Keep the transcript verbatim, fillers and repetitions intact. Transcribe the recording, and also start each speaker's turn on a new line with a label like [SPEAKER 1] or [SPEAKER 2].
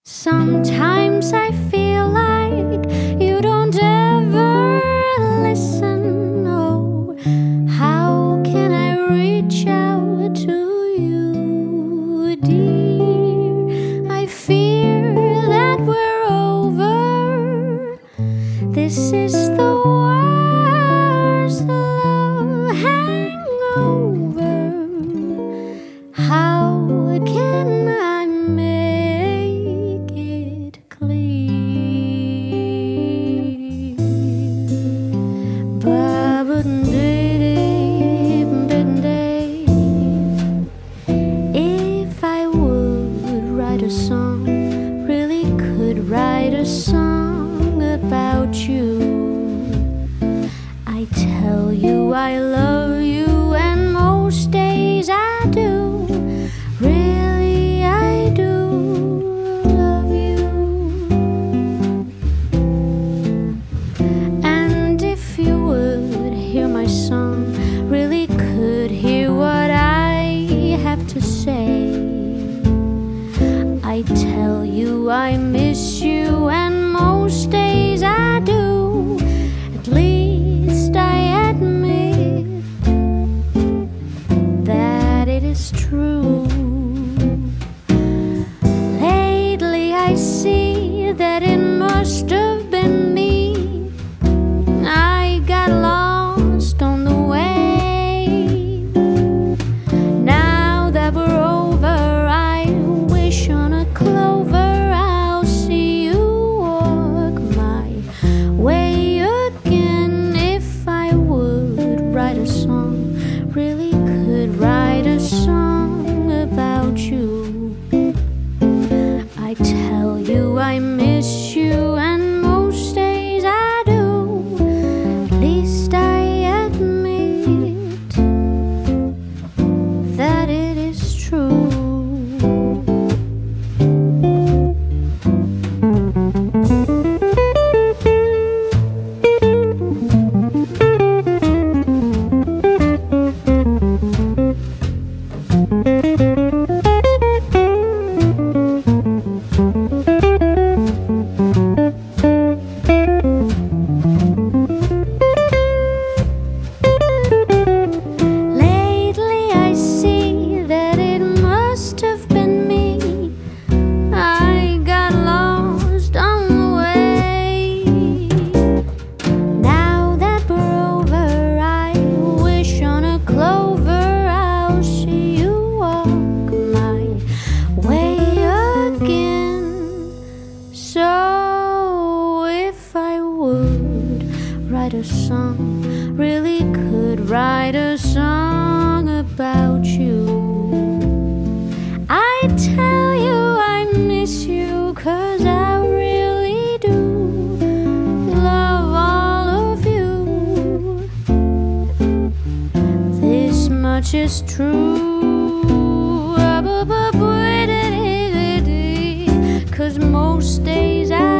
[SPEAKER 1] Sometimes I feel like you don't ever listen. Oh, how can I reach out to you, dear? I fear that we're over. This is the worst love hangover. How can I make it clear? If I would write a song, really could write a song about you. I tell you I love you, and most days I do. Really, I do love you. And if you would hear my song, really could hear what I have to say. I tell you I miss you, and most days I do. At least I admit that it is true. Lately I see that it must have been me. I got lost on the way. Now that we're over, I wish on a clover I'll see you walk my way again. If I would write a song, really could write a song about you. I tell you I miss you, and most days I do. At least I admit that it is true. Lately I see that it must have been me. I got lost on the way. Now that we're over, I wish on a clover I'll see you walk my way again. So if I would write a song, really could write a song about you. I tell you I miss you, 'cause I really do love all of you. This much is true. 'Cause most days I